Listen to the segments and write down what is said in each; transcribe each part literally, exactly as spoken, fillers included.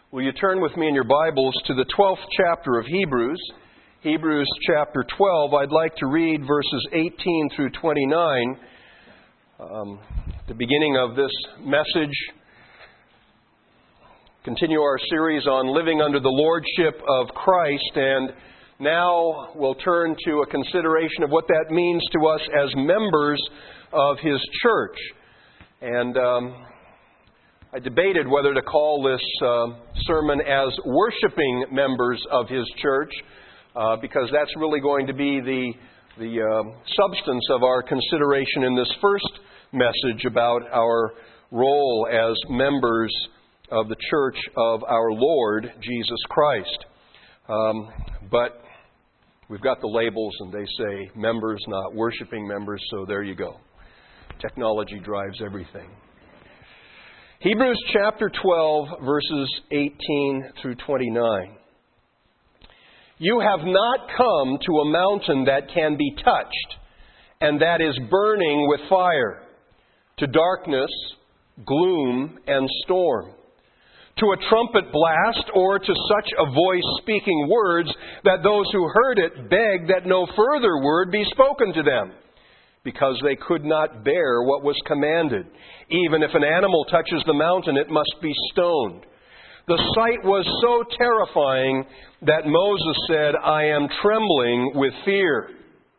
Will you turn with me in your Bibles to the twelfth chapter of Hebrews? Hebrews chapter twelve. I'd like to read verses eighteen through twenty-nine. Um, the beginning of this message. Continue our series on living under the lordship of Christ, and now we'll turn to a consideration of what that means to us as members of His church. And um, I debated whether to call this uh, sermon as worshiping members of His church, uh, because that's really going to be the, the uh, substance of our consideration in this first message about our role as members of the church of our Lord Jesus Christ. Um, but we've got the labels, and they say members, not worshiping members, so there you go. Technology drives everything. Hebrews chapter twelve, verses eighteen through twenty-nine. You have not come to a mountain that can be touched, and that is burning with fire, to darkness, gloom, and storm, to a trumpet blast, or to such a voice speaking words that those who heard it begged that no further word be spoken to them, because they could not bear what was commanded. Even if an animal touches the mountain, it must be stoned. The sight was so terrifying that Moses said, I am trembling with fear.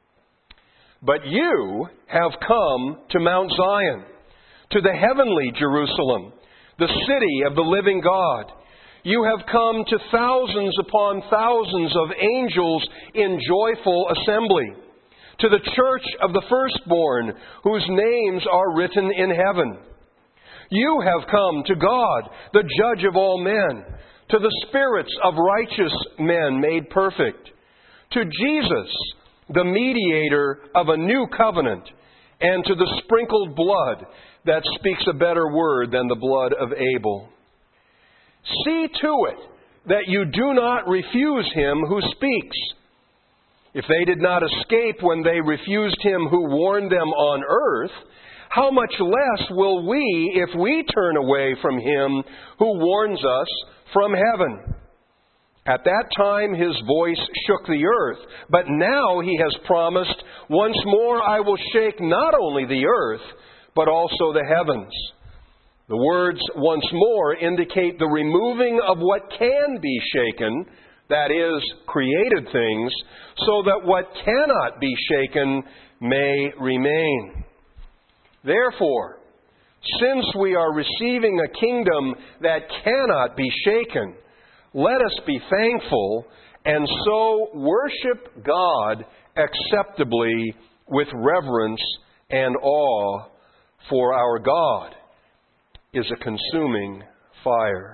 But you have come to Mount Zion, to the heavenly Jerusalem, the city of the living God. You have come to thousands upon thousands of angels in joyful assembly, to the church of the firstborn, whose names are written in heaven. You have come to God, the judge of all men, to the spirits of righteous men made perfect, to Jesus, the mediator of a new covenant, and to the sprinkled blood that speaks a better word than the blood of Abel. See to it that you do not refuse him who speaks. If they did not escape when they refused him who warned them on earth, how much less will we if we turn away from him who warns us from heaven? At that time his voice shook the earth, but now he has promised, once more I will shake not only the earth, but also the heavens. The words once more indicate the removing of what can be shaken, that is, created things, so that what cannot be shaken may remain. Therefore, since we are receiving a kingdom that cannot be shaken, let us be thankful and so worship God acceptably with reverence and awe, for our God is a consuming fire.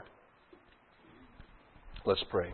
Let's pray.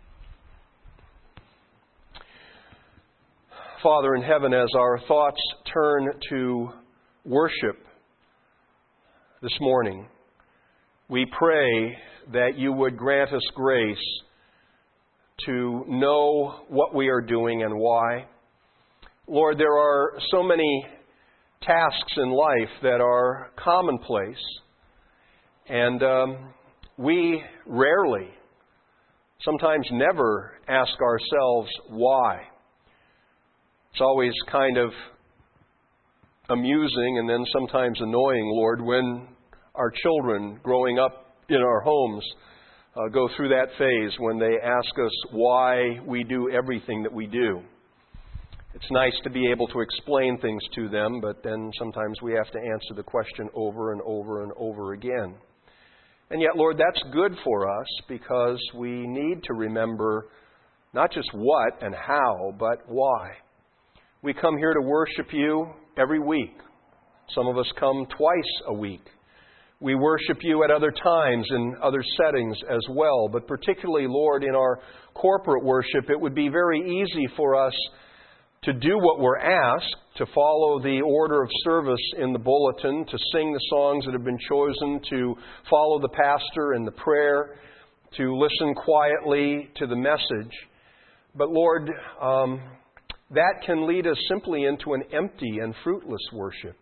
Father in heaven, as our thoughts turn to worship this morning, we pray that you would grant us grace to know what we are doing and why. Lord, there are so many tasks in life that are commonplace, and um, we rarely, sometimes never, ask ourselves why. It's always kind of amusing and then sometimes annoying, Lord, when our children growing up in our homes uh, go through that phase when they ask us why we do everything that we do. It's nice to be able to explain things to them, but then sometimes we have to answer the question over and over and over again. And yet, Lord, that's good for us because we need to remember not just what and how, but why. We come here to worship you every week. Some of us come twice a week. We worship you at other times in other settings as well. But particularly, Lord, in our corporate worship, it would be very easy for us to do what we're asked, to follow the order of service in the bulletin, to sing the songs that have been chosen, to follow the pastor in the prayer, to listen quietly to the message. But Lord, um, that can lead us simply into an empty and fruitless worship.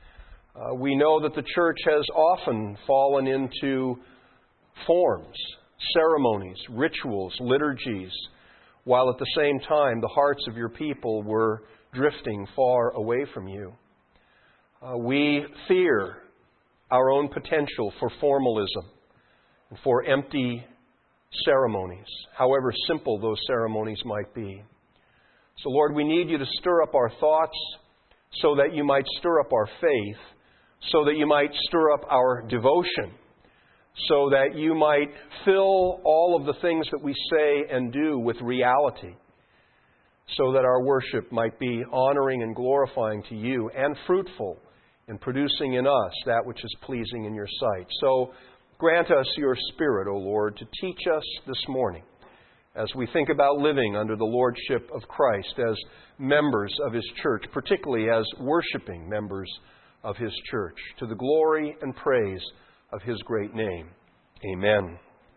Uh, we know that the church has often fallen into forms, ceremonies, rituals, liturgies, while at the same time the hearts of your people were drifting far away from you. Uh, we fear our own potential for formalism and for empty ceremonies, however simple those ceremonies might be. So, Lord, we need you to stir up our thoughts so that you might stir up our faith, so that you might stir up our devotion, so that you might fill all of the things that we say and do with reality, so that our worship might be honoring and glorifying to you and fruitful in producing in us that which is pleasing in your sight. So grant us your Spirit, O Lord, to teach us this morning as we think about living under the lordship of Christ as members of His church, particularly as worshiping members of His church, to the glory and praise of His great name. Amen.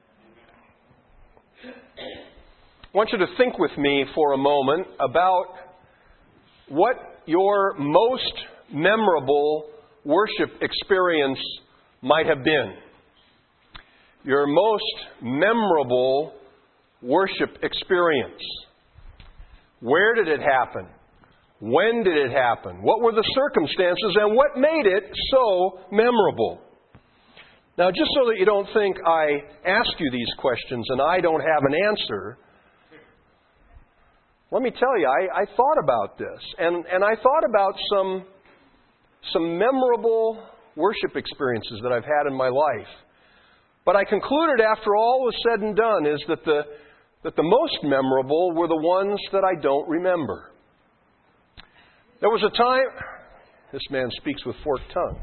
I want you to think with me for a moment about what your most memorable worship experience might have been. Your most memorable worship experience. Where did it happen? When did it happen? What were the circumstances and what made it so memorable? Now, just so that you don't think I ask you these questions and I don't have an answer, let me tell you, I, I thought about this. And, and I thought about some, some memorable worship experiences that I've had in my life. But I concluded after all was said and done is that the, that the most memorable were the ones that I don't remember. There was a time... This man speaks with forked tongue.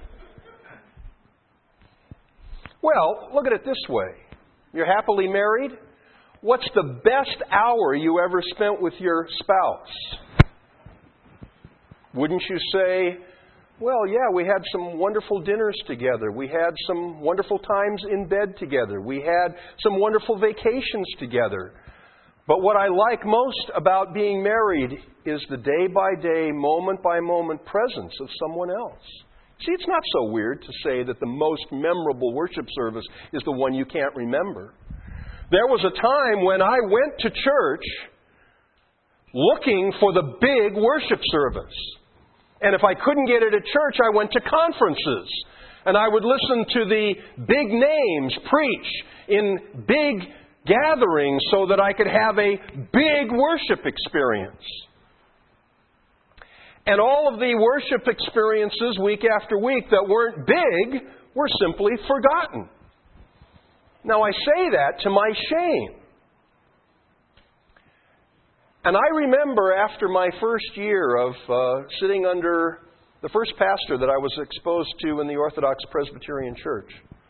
Well, look at it this way. You're happily married? What's the best hour you ever spent with your spouse? Wouldn't you say, well, yeah, we had some wonderful dinners together. We had some wonderful times in bed together. We had some wonderful vacations together. But what I like most about being married is the day-by-day, moment-by-moment presence of someone else. See, it's not so weird to say that the most memorable worship service is the one you can't remember. There was a time when I went to church looking for the big worship service. And if I couldn't get it at church, I went to conferences. And I would listen to the big names preach in big gatherings so that I could have a big worship experience. And all of the worship experiences week after week that weren't big were simply forgotten. Now, I say that to my shame. And I remember after my first year of uh, sitting under the first pastor that I was exposed to in the Orthodox Presbyterian Church.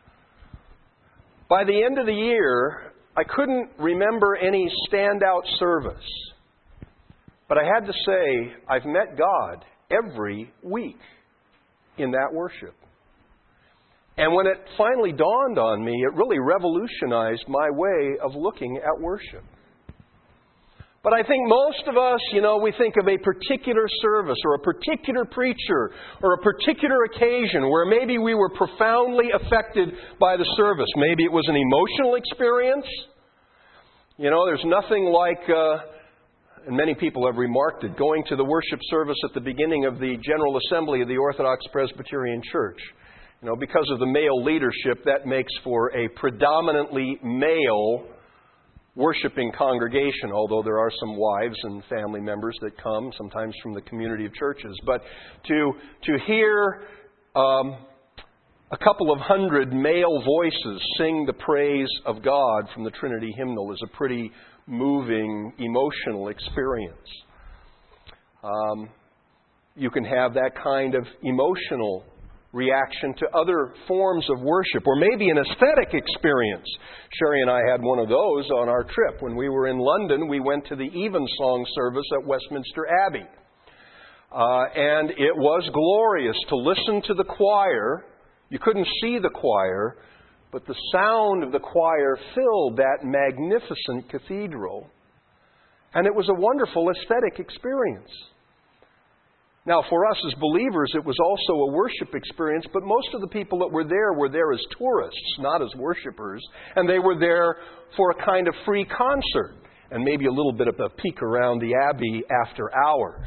By the end of the year, I couldn't remember any standout service. But I had to say, I've met God every week in that worship. And when it finally dawned on me, it really revolutionized my way of looking at worship. But I think most of us, you know, we think of a particular service or a particular preacher or a particular occasion where maybe we were profoundly affected by the service. Maybe it was an emotional experience. You know, there's nothing like... Uh, And many people have remarked it, going to the worship service at the beginning of the General Assembly of the Orthodox Presbyterian Church. You know, because of the male leadership, that makes for a predominantly male worshiping congregation, although there are some wives and family members that come, sometimes from the community of churches. But to, to hear um, a couple of hundred male voices sing the praise of God from the Trinity hymnal is a pretty moving, emotional experience. Um, you can have that kind of emotional reaction to other forms of worship, or maybe an aesthetic experience. Sherry and I had one of those on our trip. When we were in London, we went to the Evensong service at Westminster Abbey. Uh, and it was glorious to listen to the choir. You couldn't see the choir, but the sound of the choir filled that magnificent cathedral. And it was a wonderful aesthetic experience. Now, for us as believers, it was also a worship experience, but most of the people that were there were there as tourists, not as worshipers, and they were there for a kind of free concert and maybe a little bit of a peek around the Abbey after hours.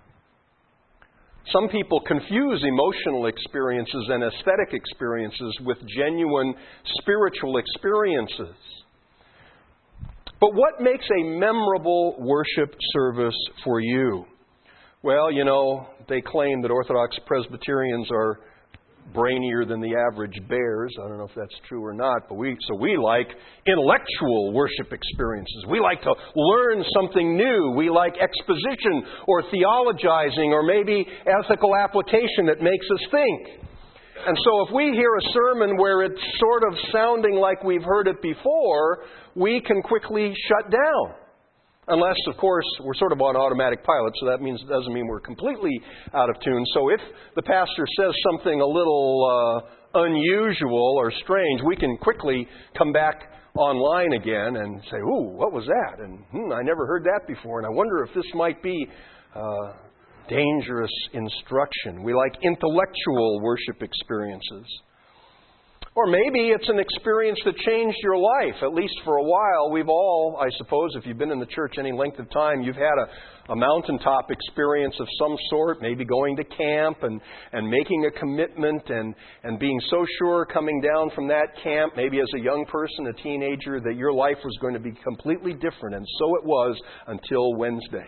Some people confuse emotional experiences and aesthetic experiences with genuine spiritual experiences. But what makes a memorable worship service for you? Well, you know, they claim that Orthodox Presbyterians are brainier than the average bears. I don't know if that's true or not, but we so we like intellectual worship experiences. We like to learn something new. We like exposition or theologizing or maybe ethical application that makes us think. And so if we hear a sermon where it's sort of sounding like we've heard it before, we can quickly shut down. Unless, of course, we're sort of on automatic pilot, so that means it doesn't mean we're completely out of tune. So if the pastor says something a little uh, unusual or strange, we can quickly come back online again and say, ooh, what was that? And hmm, I never heard that before, and I wonder if this might be uh, dangerous instruction. We like intellectual worship experiences. Or maybe it's an experience that changed your life, at least for a while. We've all, I suppose, if you've been in the church any length of time, you've had a, a mountaintop experience of some sort, maybe going to camp and, and making a commitment and, and being so sure coming down from that camp, maybe as a young person, a teenager, that your life was going to be completely different. And so it was until Wednesday.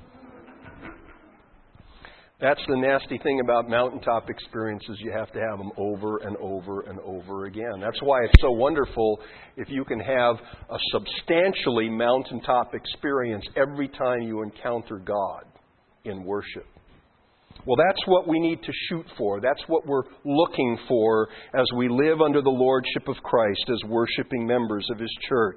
That's the nasty thing about mountaintop experiences. You have to have them over and over and over again. That's why it's so wonderful if you can have a substantially mountaintop experience every time you encounter God in worship. Well, that's what we need to shoot for. That's what we're looking for as we live under the lordship of Christ as worshiping members of His church.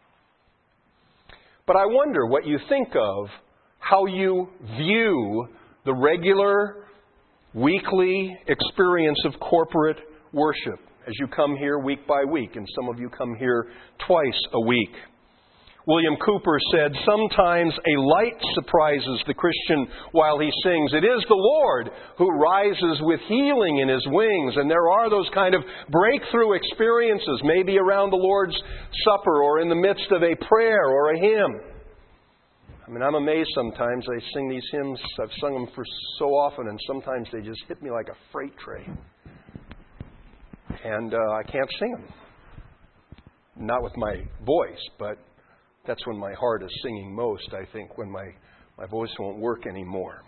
But I wonder what you think of how you view the regular, weekly experience of corporate worship as you come here week by week, and some of you come here twice a week. William Cooper said, sometimes a light surprises the Christian while he sings. It is the Lord who rises with healing in His wings. And there are those kind of breakthrough experiences, maybe around the Lord's Supper or in the midst of a prayer or a hymn. I mean, I'm amazed sometimes. I sing these hymns. I've sung them for so often, and sometimes they just hit me like a freight train. And uh, I can't sing them. Not with my voice, but that's when my heart is singing most, I think, when my, my voice won't work anymore.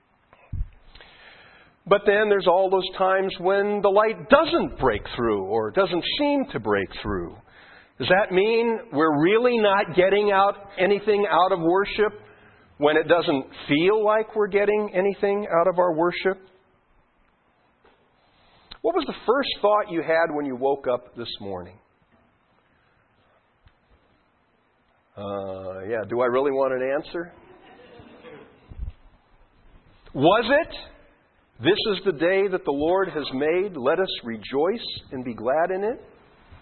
But then there's all those times when the light doesn't break through or doesn't seem to break through. Does that mean we're really not getting out anything out of worship when it doesn't feel like we're getting anything out of our worship? What was the first thought you had when you woke up this morning? Uh, yeah, do I really want an answer? Was it, this is the day that the Lord has made, let us rejoice and be glad in it?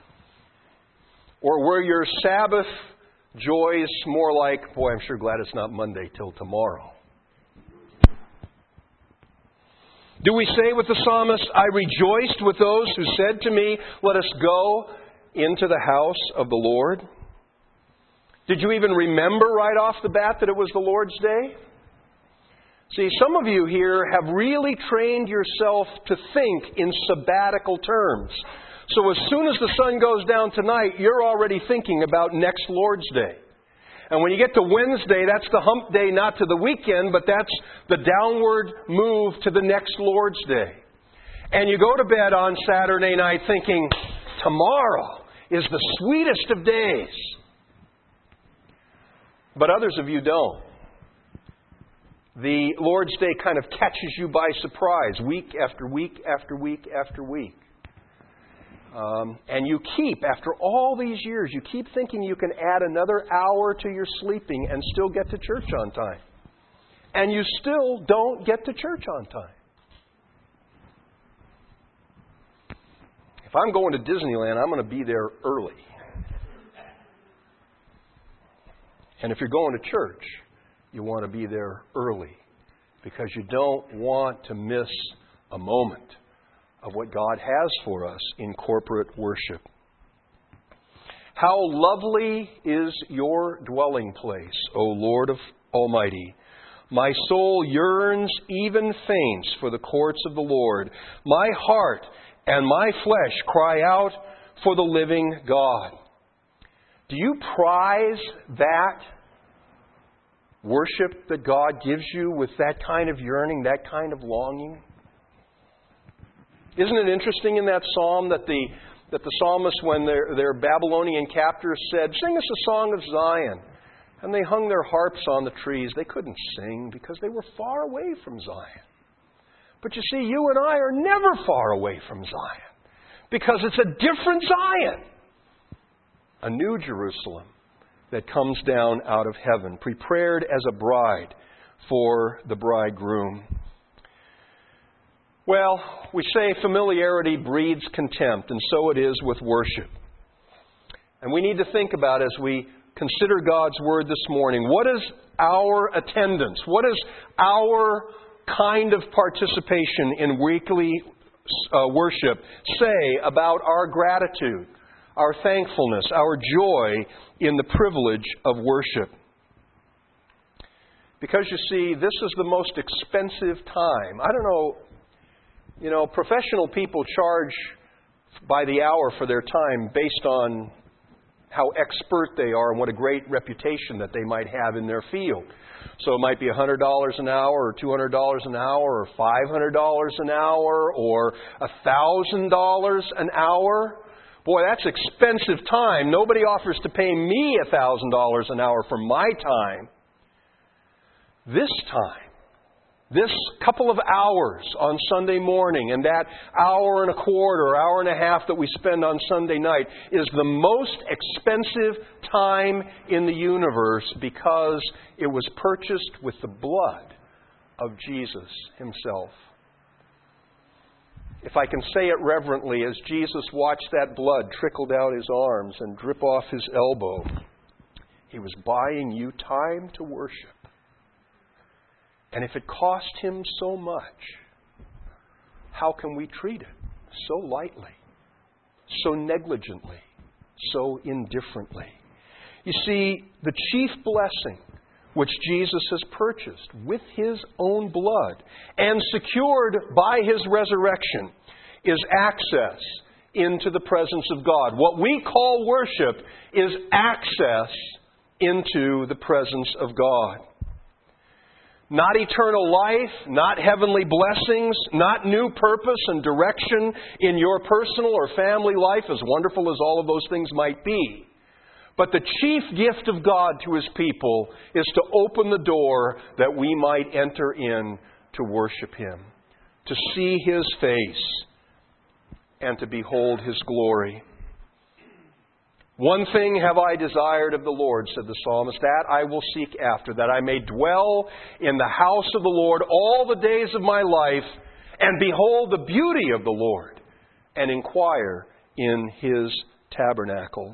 Or were your Sabbath joys more like, boy, I'm sure glad it's not Monday till tomorrow? Do we say with the psalmist, I rejoiced with those who said to me, let us go into the house of the Lord? Did you even remember right off the bat that it was the Lord's day? See, some of you here have really trained yourself to think in sabbatical terms. So as soon as the sun goes down tonight, you're already thinking about next Lord's Day. And when you get to Wednesday, that's the hump day, not to the weekend, but that's the downward move to the next Lord's Day. And you go to bed on Saturday night thinking, tomorrow is the sweetest of days. But others of you don't. The Lord's Day kind of catches you by surprise, week after week after week after week. Um, and you keep, after all these years, you keep thinking you can add another hour to your sleeping and still get to church on time. And you still don't get to church on time. If I'm going to Disneyland, I'm going to be there early. And if you're going to church, you want to be there early. because you don't want to miss a moment of what God has for us in corporate worship. How lovely is your dwelling place, O Lord of Almighty. My soul yearns, even faints, for the courts of the Lord. My heart and my flesh cry out for the living God. Do you prize that worship that God gives you with that kind of yearning, that kind of longing? Isn't it interesting in that psalm that the that the psalmist, when their, their Babylonian captors said, "Sing us a song of Zion," and they hung their harps on the trees, they couldn't sing because they were far away from Zion. But you see, you and I are never far away from Zion because it's a different Zion, a new Jerusalem that comes down out of heaven, prepared as a bride for the bridegroom. Well, we say familiarity breeds contempt, and so it is with worship. And we need to think about, as we consider God's Word this morning, what is our attendance? What is our kind of participation in weekly uh, worship say about our gratitude, our thankfulness, our joy in the privilege of worship? Because you see, this is the most expensive time. I don't know, you know, professional people charge by the hour for their time based on how expert they are and what a great reputation that they might have in their field. So it might be one hundred dollars an hour or two hundred dollars an hour or five hundred dollars an hour or one thousand dollars an hour. Boy, that's expensive time. Nobody offers to pay me one thousand dollars an hour for my time. This time, this couple of hours on Sunday morning and that hour and a quarter, hour and a half that we spend on Sunday night is the most expensive time in the universe because it was purchased with the blood of Jesus Himself. If I can say it reverently, as Jesus watched that blood trickle down His arms and drip off His elbow, He was buying you time to worship. And if it cost Him so much, how can we treat it so lightly, so negligently, so indifferently? You see, the chief blessing which Jesus has purchased with His own blood and secured by His resurrection is access into the presence of God. What we call worship is access into the presence of God. Not eternal life, not heavenly blessings, not new purpose and direction in your personal or family life, as wonderful as all of those things might be. But the chief gift of God to His people is to open the door that we might enter in to worship Him, to see His face, and to behold His glory. One thing have I desired of the Lord, said the psalmist, that I will seek after, that I may dwell in the house of the Lord all the days of my life, and behold the beauty of the Lord, and inquire in His tabernacle.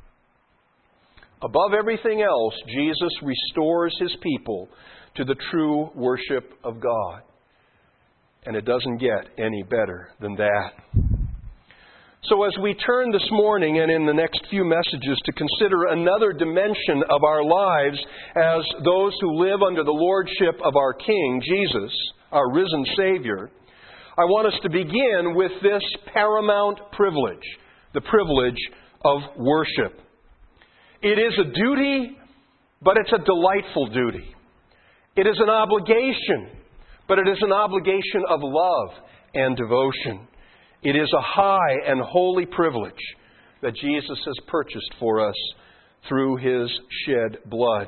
Above everything else, Jesus restores His people to the true worship of God. And it doesn't get any better than that. So as we turn this morning and in the next few messages to consider another dimension of our lives as those who live under the lordship of our King, Jesus, our risen Savior, I want us to begin with this paramount privilege, the privilege of worship. It is a duty, but it's a delightful duty. It is an obligation, but it is an obligation of love and devotion. It is a high and holy privilege that Jesus has purchased for us through His shed blood.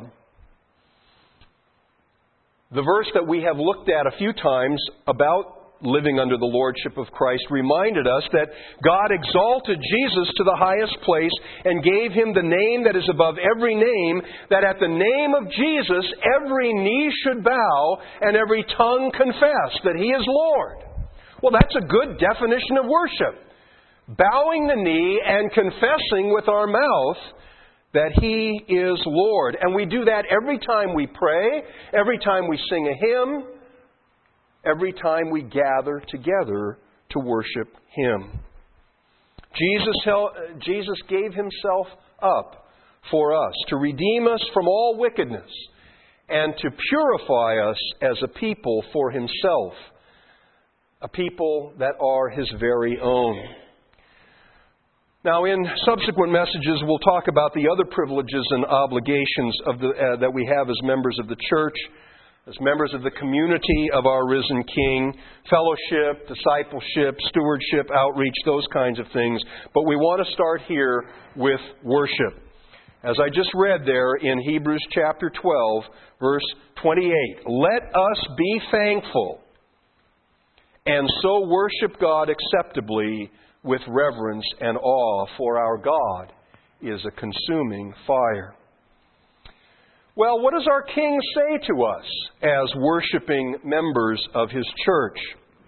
The verse that we have looked at a few times about living under the lordship of Christ reminded us that God exalted Jesus to the highest place and gave Him the name that is above every name, that at the name of Jesus every knee should bow and every tongue confess that He is Lord. Well, that's a good definition of worship. Bowing the knee and confessing with our mouth that He is Lord. And we do that every time we pray, every time we sing a hymn, every time we gather together to worship Him. Jesus, hel- Jesus gave Himself up for us to redeem us from all wickedness and to purify us as a people for Himself, a people that are His very own. Now, in subsequent messages, we'll talk about the other privileges and obligations of the, uh, that we have as members of the church, as members of the community of our risen King, fellowship, discipleship, stewardship, outreach, those kinds of things. But we want to start here with worship. As I just read there in Hebrews chapter twelve, verse twenty-eight, let us be thankful and so worship God acceptably with reverence and awe, for our God is a consuming fire. Well, what does our King say to us as worshiping members of His church?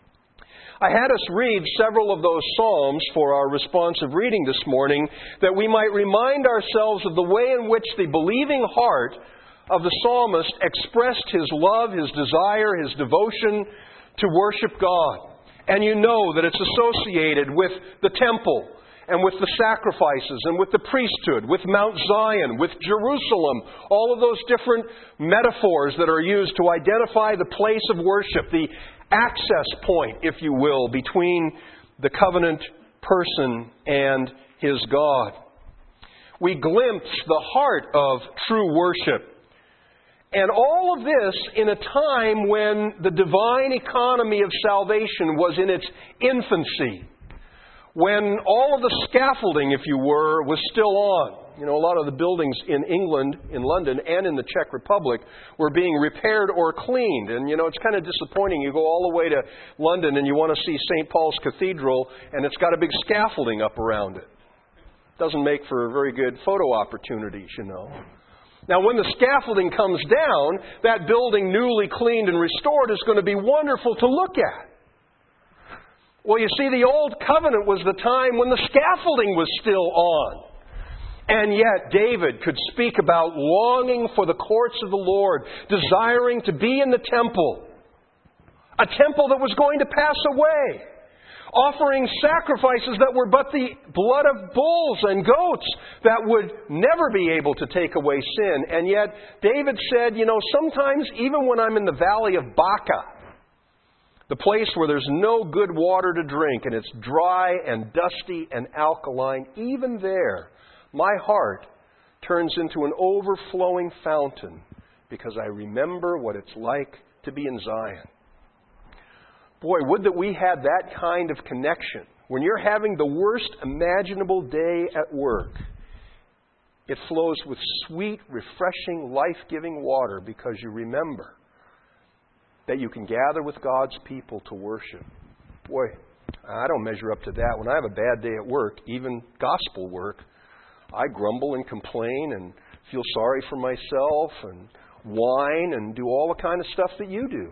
I had us read several of those Psalms for our responsive reading this morning that we might remind ourselves of the way in which the believing heart of the psalmist expressed his love, his desire, his devotion to worship God. And you know that it's associated with the temple and with the sacrifices and with the priesthood, with Mount Zion, with Jerusalem, all of those different metaphors that are used to identify the place of worship, the access point, if you will, between the covenant person and His God. We glimpse the heart of true worship. And all of this in a time when the divine economy of salvation was in its infancy, when all of the scaffolding, if you were, was still on. You know, a lot of the buildings in England, in London, and in the Czech Republic were being repaired or cleaned. And, you know, it's kind of disappointing. You go all the way to London and you want to see Saint Paul's Cathedral, and it's got a big scaffolding up around it. Doesn't make for very good photo opportunities, you know. Now, when the scaffolding comes down, that building newly cleaned and restored is going to be wonderful to look at. Well, you see, the Old Covenant was the time when the scaffolding was still on. And yet, David could speak about longing for the courts of the Lord, desiring to be in the temple, a temple that was going to pass away, offering sacrifices that were but the blood of bulls and goats that would never be able to take away sin. And yet, David said, you know, sometimes even when I'm in the valley of Baca, the place where there's no good water to drink and it's dry and dusty and alkaline, even there, my heart turns into an overflowing fountain because I remember what it's like to be in Zion. Boy, would that we had that kind of connection. When you're having the worst imaginable day at work, it flows with sweet, refreshing, life-giving water because you remember that you can gather with God's people to worship. Boy, I don't measure up to that. When I have a bad day at work, even gospel work, I grumble and complain and feel sorry for myself and whine and do all the kind of stuff that you do.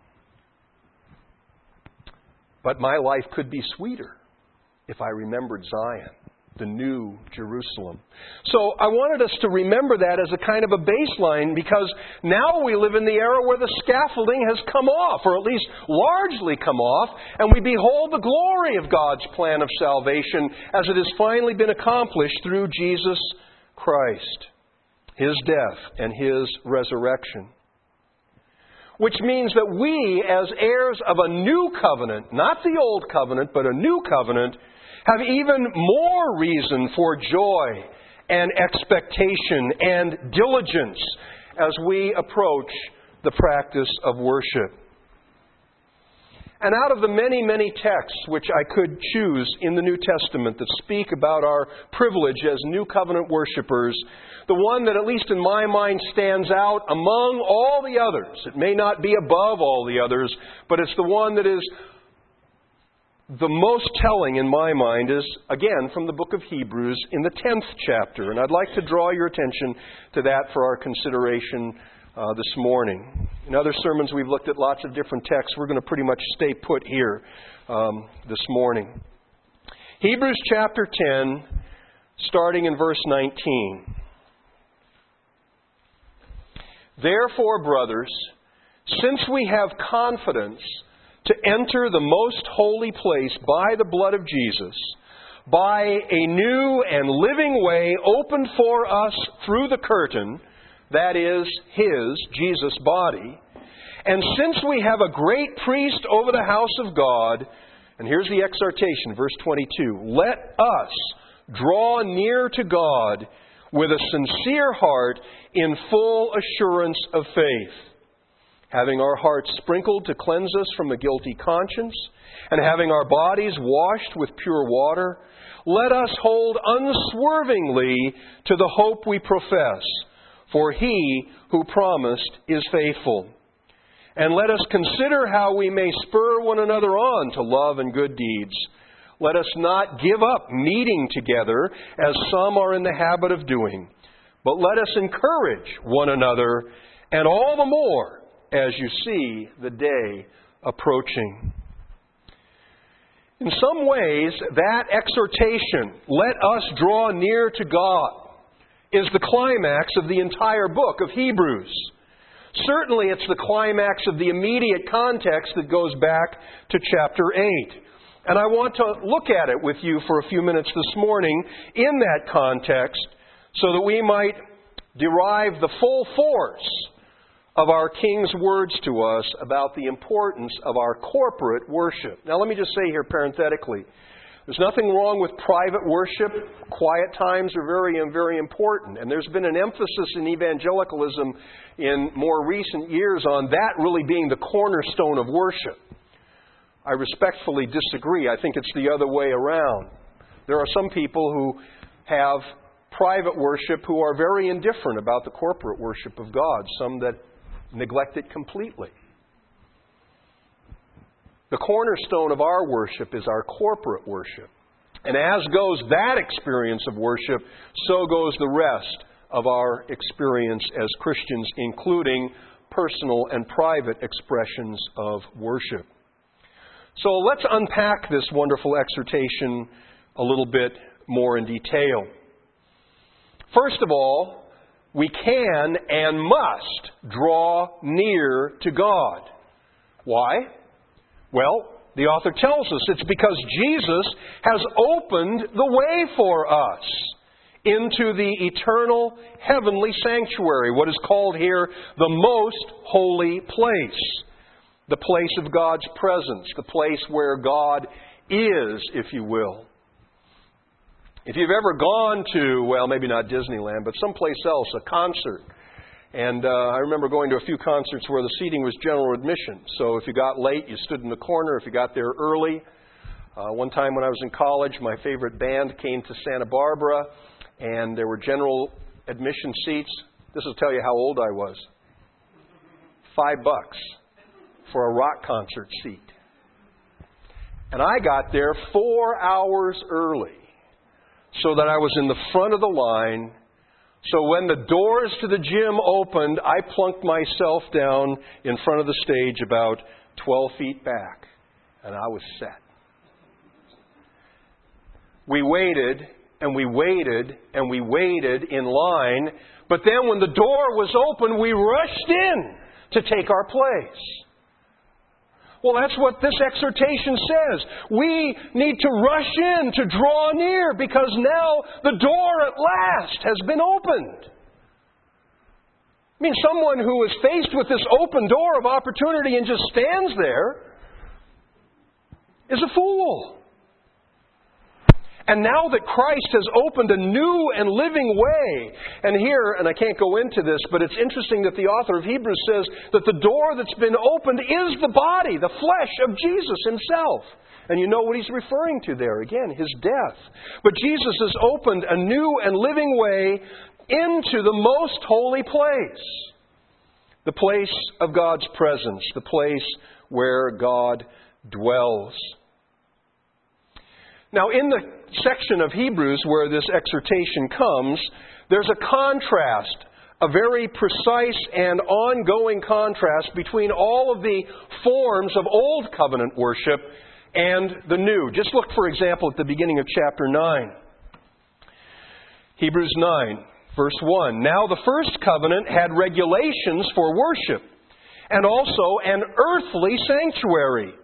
But my life could be sweeter if I remembered Zion, the new Jerusalem. So I wanted us to remember that as a kind of a baseline because now we live in the era where the scaffolding has come off, or at least largely come off, and we behold the glory of God's plan of salvation as it has finally been accomplished through Jesus Christ, His death and His resurrection. Which means that we, as heirs of a new covenant, not the old covenant, but a new covenant, have even more reason for joy and expectation and diligence as we approach the practice of worship. And out of the many, many texts which I could choose in the New Testament that speak about our privilege as New Covenant worshipers, the one that, at least in my mind, stands out among all the others, it may not be above all the others, but it's the one that is the most telling in my mind, is, again, from the book of Hebrews in the tenth chapter. And I'd like to draw your attention to that for our consideration uh, this morning. In other sermons, we've looked at lots of different texts. We're going to pretty much stay put here um, this morning. Hebrews chapter ten, starting in verse nineteen. Therefore, brothers, since we have confidence to enter the most holy place by the blood of Jesus, by a new and living way opened for us through the curtain, that is, His, Jesus' body. And since we have a great priest over the house of God, and here's the exhortation, verse twenty-two, let us draw near to God with a sincere heart in full assurance of faith, having our hearts sprinkled to cleanse us from a guilty conscience, and having our bodies washed with pure water, let us hold unswervingly to the hope we profess, for He who promised is faithful. And let us consider how we may spur one another on to love and good deeds. Let us not give up meeting together, as some are in the habit of doing, but let us encourage one another, and all the more as you see the day approaching. In some ways, that exhortation, let us draw near to God, is the climax of the entire book of Hebrews. Certainly, it's the climax of the immediate context that goes back to chapter eight. And I want to look at it with you for a few minutes this morning in that context so that we might derive the full force of our King's words to us about the importance of our corporate worship. Now, let me just say here parenthetically, there's nothing wrong with private worship. Quiet times are very, very important. And there's been an emphasis in evangelicalism in more recent years on that really being the cornerstone of worship. I respectfully disagree. I think it's the other way around. There are some people who have private worship who are very indifferent about the corporate worship of God, some that neglect it completely. The cornerstone of our worship is our corporate worship. And as goes that experience of worship, so goes the rest of our experience as Christians, including personal and private expressions of worship. So let's unpack this wonderful exhortation a little bit more in detail. First of all, we can and must draw near to God. Why? Well, the author tells us it's because Jesus has opened the way for us into the eternal heavenly sanctuary, what is called here the most holy place. The place of God's presence, the place where God is, if you will. If you've ever gone to, well, maybe not Disneyland, but someplace else, a concert. And uh, I remember going to a few concerts where the seating was general admission. So if you got late, you stood in the corner. If you got there early. Uh, one time when I was in college, my favorite band came to Santa Barbara, and there were general admission seats. This will tell you how old I was. Five bucks for a rock concert seat. And I got there four hours early so that I was in the front of the line. So when the doors to the gym opened, I plunked myself down in front of the stage about twelve feet back. And I was set. We waited, and we waited, and we waited in line. But then when the door was open, we rushed in to take our place. Well, that's what this exhortation says. We need to rush in to draw near because now the door at last has been opened. I mean, someone who is faced with this open door of opportunity and just stands there is a fool. And now that Christ has opened a new and living way, and here, and I can't go into this, but it's interesting that the author of Hebrews says that the door that's been opened is the body, the flesh of Jesus Himself. And you know what He's referring to there, again, His death. But Jesus has opened a new and living way into the most holy place. The place of God's presence, the place where God dwells. Now, in the section of Hebrews where this exhortation comes, there's a contrast, a very precise and ongoing contrast between all of the forms of Old Covenant worship and the New. Just look, for example, at the beginning of chapter nine. Hebrews nine, verse one. Now the first covenant had regulations for worship, and also an earthly sanctuary,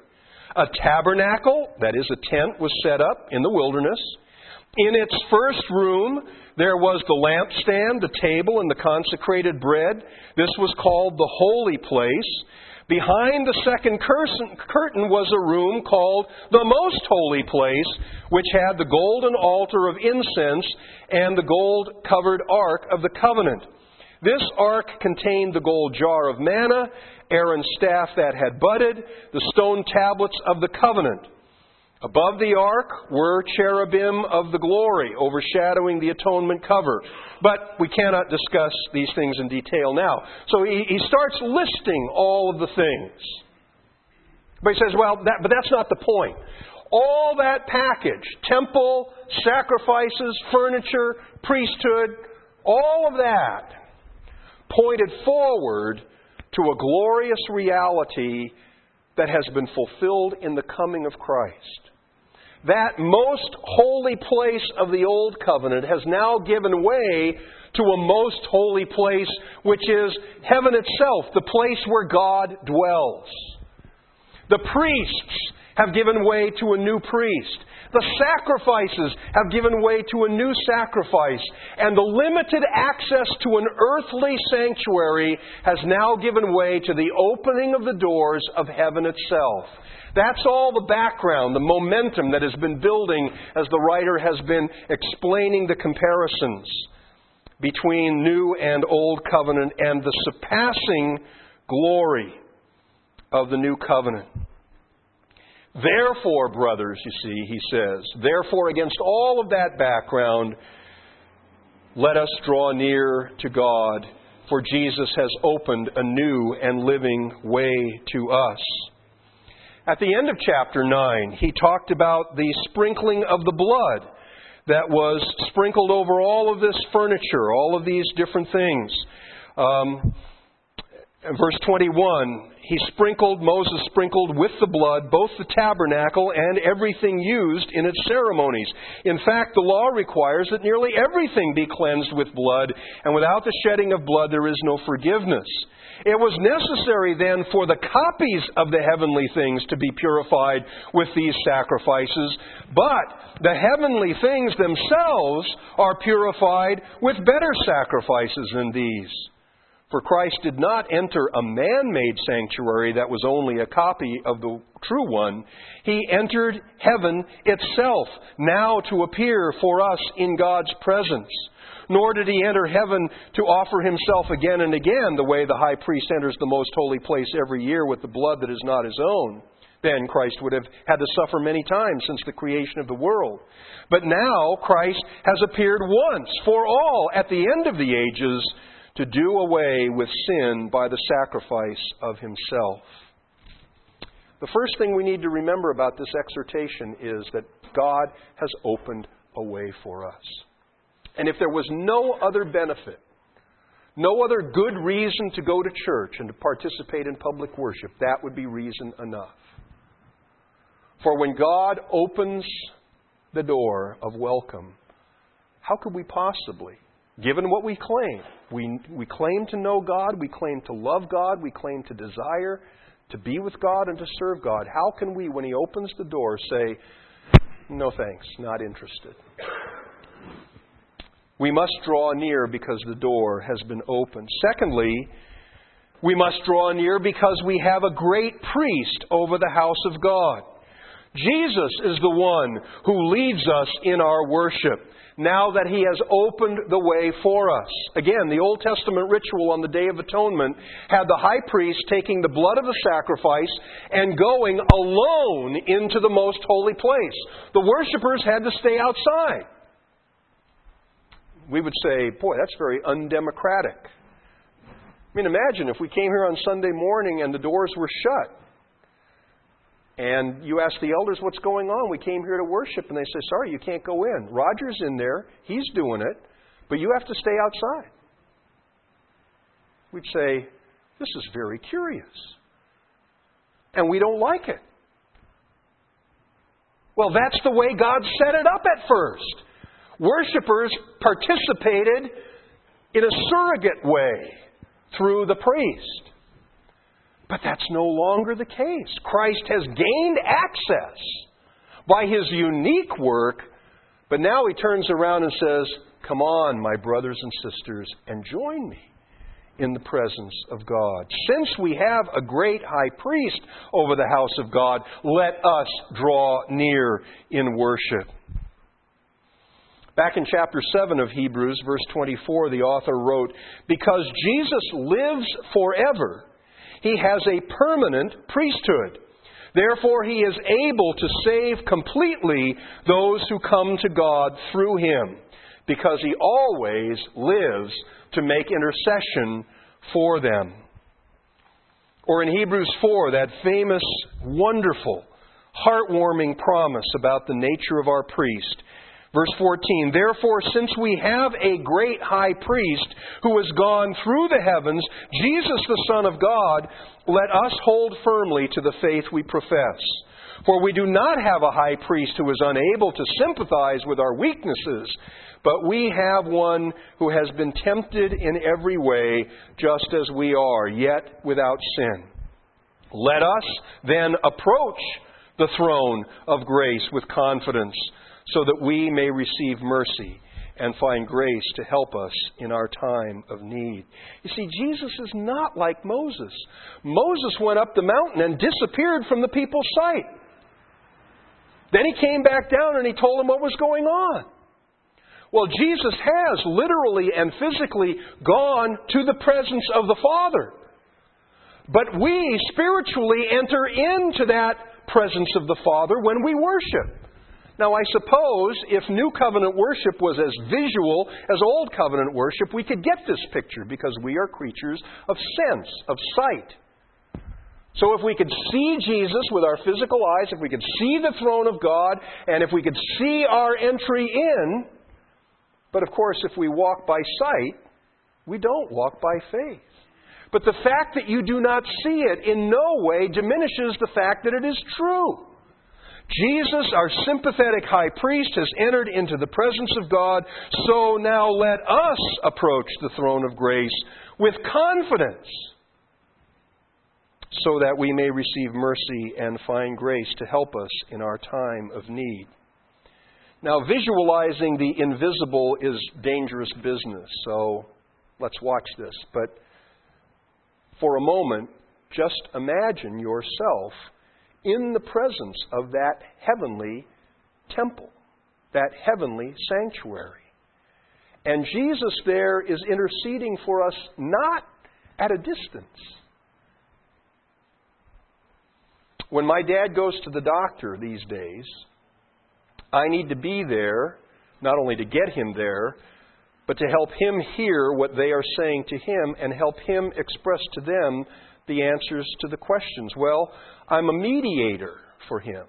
A tabernacle, that is a tent, was set up in the wilderness. In its first room, there was the lampstand, the table, and the consecrated bread. This was called the holy place. Behind the second curtain was a room called the most holy place, which had the golden altar of incense and the gold-covered ark of the covenant. This ark contained the gold jar of manna, Aaron's staff that had budded, the stone tablets of the covenant. Above the ark were cherubim of the glory, overshadowing the atonement cover. But we cannot discuss these things in detail now. So he, he starts listing all of the things. But he says, well, that, but that's not the point. All that package, temple, sacrifices, furniture, priesthood, all of that pointed forward to a glorious reality that has been fulfilled in the coming of Christ. That most holy place of the Old Covenant has now given way to a most holy place, which is heaven itself, the place where God dwells. The priests have given way to a new priest. The sacrifices have given way to a new sacrifice. And the limited access to an earthly sanctuary has now given way to the opening of the doors of heaven itself. That's all the background, the momentum that has been building as the writer has been explaining the comparisons between New and Old Covenant and the surpassing glory of the New Covenant. Therefore, brothers, you see, he says, therefore, against all of that background, let us draw near to God, for Jesus has opened a new and living way to us. At the end of chapter nine, he talked about the sprinkling of the blood that was sprinkled over all of this furniture, all of these different things. Um, in verse twenty-one, he sprinkled, Moses sprinkled with the blood both the tabernacle and everything used in its ceremonies. In fact, the law requires that nearly everything be cleansed with blood, and without the shedding of blood there is no forgiveness. It was necessary then for the copies of the heavenly things to be purified with these sacrifices, but the heavenly things themselves are purified with better sacrifices than these. For Christ did not enter a man-made sanctuary that was only a copy of the true one. He entered heaven itself, now to appear for us in God's presence. Nor did he enter heaven to offer himself again and again, the way the high priest enters the most holy place every year with the blood that is not his own. Then Christ would have had to suffer many times since the creation of the world. But now Christ has appeared once for all at the end of the ages to do away with sin by the sacrifice of himself. The first thing we need to remember about this exhortation is that God has opened a way for us. And if there was no other benefit, no other good reason to go to church and to participate in public worship, that would be reason enough. For when God opens the door of welcome, how could we possibly, given what we claim, we, we claim to know God, we claim to love God, we claim to desire to be with God and to serve God, how can we, when He opens the door, say, no thanks, not interested? We must draw near because the door has been opened. Secondly, we must draw near because we have a great priest over the house of God. Jesus is the one who leads us in our worship, now that He has opened the way for us. Again, the Old Testament ritual on the Day of Atonement had the high priest taking the blood of the sacrifice and going alone into the most holy place. The worshipers had to stay outside. We would say, boy, that's very undemocratic. I mean, imagine if we came here on Sunday morning and the doors were shut. And you ask the elders what's going on. We came here to worship. And they say, sorry, you can't go in. Roger's in there. He's doing it. But you have to stay outside. We'd say, this is very curious. And we don't like it. Well, that's the way God set it up at first. Worshippers participated in a surrogate way through the priest. But that's no longer the case. Christ has gained access by His unique work, but now He turns around and says, "Come on, my brothers and sisters, and join me in the presence of God. Since we have a great high priest over the house of God, let us draw near in worship." Back in chapter seven of Hebrews, verse twenty-four, the author wrote, "Because Jesus lives forever, He has a permanent priesthood. Therefore, He is able to save completely those who come to God through Him, because He always lives to make intercession for them." Or in Hebrews four, that famous, wonderful, heartwarming promise about the nature of our priest. Verse fourteen, "Therefore, since we have a great high priest who has gone through the heavens, Jesus the Son of God, let us hold firmly to the faith we profess. For we do not have a high priest who is unable to sympathize with our weaknesses, but we have one who has been tempted in every way, just as we are, yet without sin. Let us then approach the throne of grace with confidence, so that we may receive mercy and find grace to help us in our time of need." You see, Jesus is not like Moses. Moses went up the mountain and disappeared from the people's sight. Then He came back down and He told them what was going on. Well, Jesus has literally and physically gone to the presence of the Father. But we spiritually enter into that presence of the Father when we worship. Now, I suppose if New Covenant worship was as visual as Old Covenant worship, we could get this picture because we are creatures of sense, of sight. So if we could see Jesus with our physical eyes, if we could see the throne of God, and if we could see our entry in, but of course, if we walk by sight, we don't walk by faith. But the fact that you do not see it in no way diminishes the fact that it is true. Jesus, our sympathetic high priest, has entered into the presence of God, so now let us approach the throne of grace with confidence, so that we may receive mercy and find grace to help us in our time of need. Now, visualizing the invisible is dangerous business, so let's watch this. But for a moment, just imagine yourself in the presence of that heavenly temple, that heavenly sanctuary. And Jesus there is interceding for us not at a distance. When my dad goes to the doctor these days, I need to be there, not only to get him there, but to help him hear what they are saying to him and help him express to them the answers to the questions. Well, I'm a mediator for him.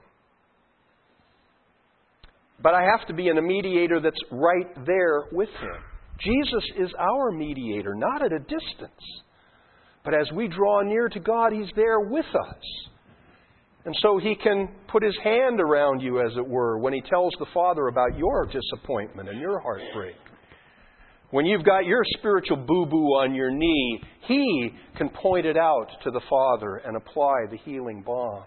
But I have to be a mediator that's right there with him. Jesus is our mediator, not at a distance. But as we draw near to God, He's there with us. And so He can put His hand around you, as it were, when He tells the Father about your disappointment and your heartbreak. When you've got your spiritual boo-boo on your knee, He can point it out to the Father and apply the healing balm.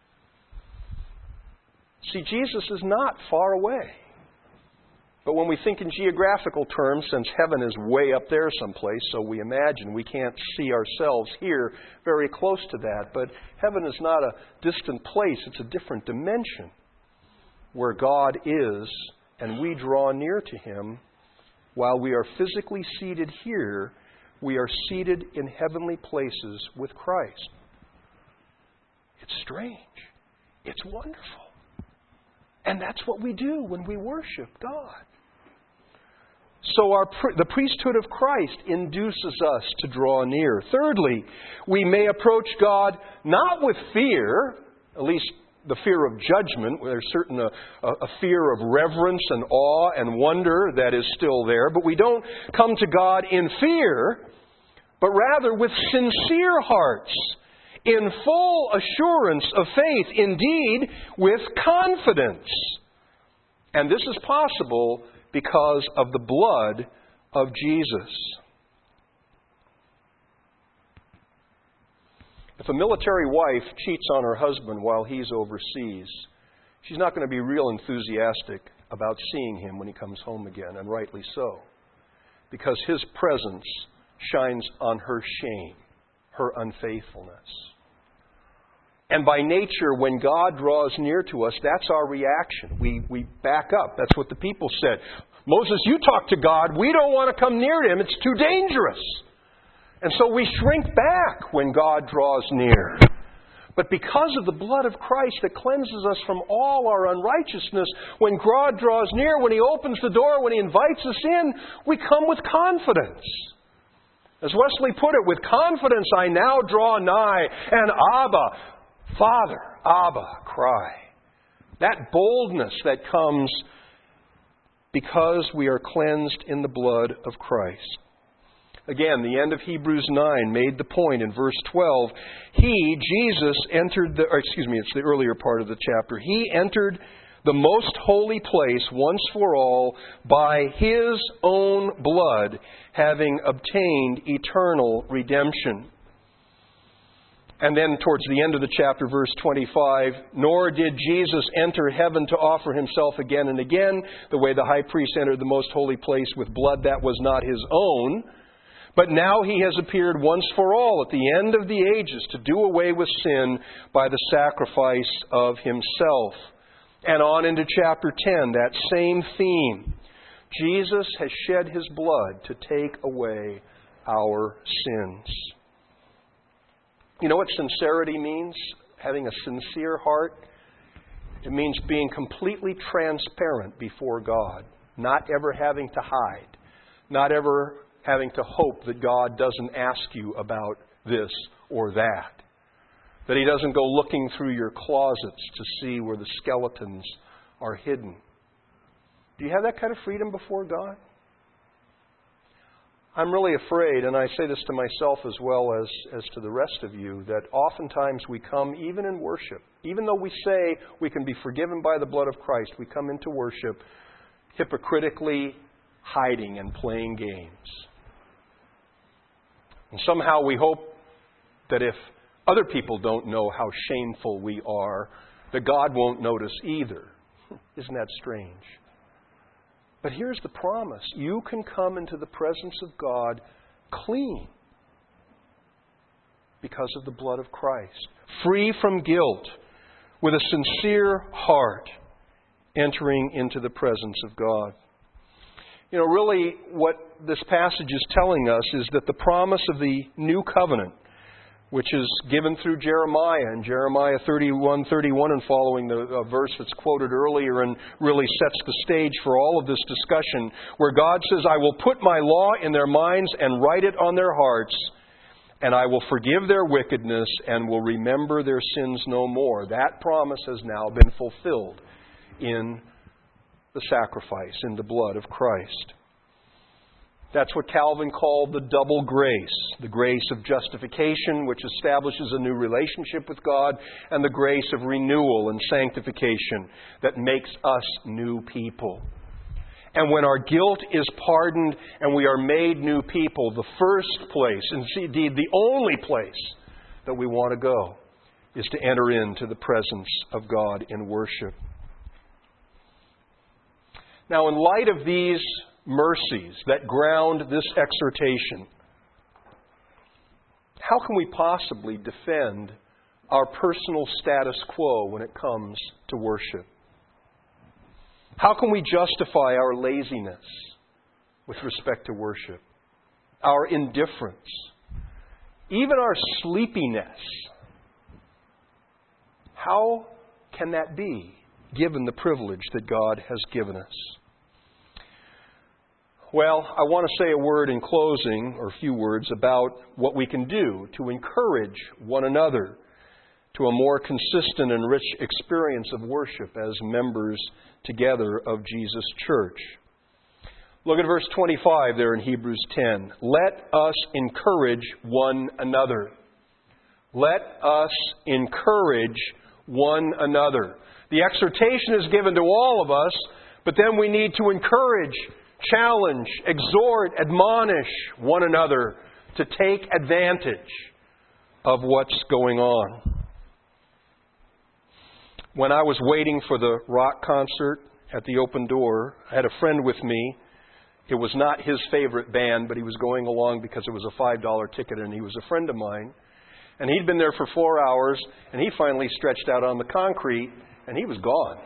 See, Jesus is not far away. But when we think in geographical terms, since heaven is way up there someplace, so we imagine we can't see ourselves here very close to that. But heaven is not a distant place. It's a different dimension where God is, and we draw near to Him. While we are physically seated here, we are seated in heavenly places with Christ. It's strange. It's wonderful. And that's what we do when we worship God. So our the priesthood of Christ induces us to draw near. Thirdly, we may approach God not with fear, at least the fear of judgment. There's certain a, a fear of reverence and awe and wonder that is still there. But we don't come to God in fear, but rather with sincere hearts, in full assurance of faith, indeed with confidence. And this is possible because of the blood of Jesus. If a military wife cheats on her husband while he's overseas, she's not going to be real enthusiastic about seeing him when he comes home again, and rightly so, because his presence shines on her shame, her unfaithfulness. And by nature, when God draws near to us, that's our reaction. We, we back up. That's what the people said. Moses, you talk to God. We don't want to come near Him. It's too dangerous. And so we shrink back when God draws near. But because of the blood of Christ that cleanses us from all our unrighteousness, when God draws near, when He opens the door, when He invites us in, we come with confidence. As Wesley put it, with confidence I now draw nigh, and Abba, Father, Abba, cry. That boldness that comes because we are cleansed in the blood of Christ. Again, the end of Hebrews nine made the point in verse twelve. He, Jesus, entered the, or excuse me, it's the earlier part of the chapter. He entered the most holy place once for all by His own blood, having obtained eternal redemption. And then towards the end of the chapter, verse twenty-five, nor did Jesus enter heaven to offer Himself again and again, the way the high priest entered the most holy place with blood that was not His own. But now He has appeared once for all at the end of the ages to do away with sin by the sacrifice of Himself. And on into chapter ten, that same theme. Jesus has shed His blood to take away our sins. You know what sincerity means? Having a sincere heart. It means being completely transparent before God. Not ever having to hide. Not ever having to hope that God doesn't ask you about this or that. That He doesn't go looking through your closets to see where the skeletons are hidden. Do you have that kind of freedom before God? I'm really afraid, and I say this to myself as well as, as to the rest of you, that oftentimes we come, even in worship, even though we say we can be forgiven by the blood of Christ, we come into worship hypocritically hiding and playing games. And somehow we hope that if other people don't know how shameful we are, that God won't notice either. Isn't that strange? But here's the promise. You can come into the presence of God clean because of the blood of Christ. Free from guilt, with a sincere heart, entering into the presence of God. You know, really what this passage is telling us is that the promise of the new covenant, which is given through Jeremiah, and Jeremiah thirty-one, thirty-one and following, the uh, verse that's quoted earlier, and really sets the stage for all of this discussion, where God says, I will put my law in their minds and write it on their hearts, and I will forgive their wickedness and will remember their sins no more. That promise has now been fulfilled in the sacrifice, in the blood of Christ. That's what Calvin called the double grace. The grace of justification, which establishes a new relationship with God, and the grace of renewal and sanctification that makes us new people. And when our guilt is pardoned and we are made new people, the first place, and indeed the only place that we want to go, is to enter into the presence of God in worship. Now, in light of these mercies that ground this exhortation, how can we possibly defend our personal status quo when it comes to worship? How can we justify our laziness with respect to worship? Our indifference? Even our sleepiness? How can that be, given the privilege that God has given us? Well, I want to say a word in closing, or a few words, about what we can do to encourage one another to a more consistent and rich experience of worship as members together of Jesus' church. Look at verse twenty-five there in Hebrews ten. Let us encourage one another. Let us encourage one another. The exhortation is given to all of us, but then we need to encourage, challenge, exhort, admonish one another to take advantage of what's going on. When I was waiting for the rock concert at the Open Door, I had a friend with me. It was not his favorite band, but he was going along because it was a five dollar ticket and he was a friend of mine. And he'd been there for four hours, and he finally stretched out on the concrete, and he was gone.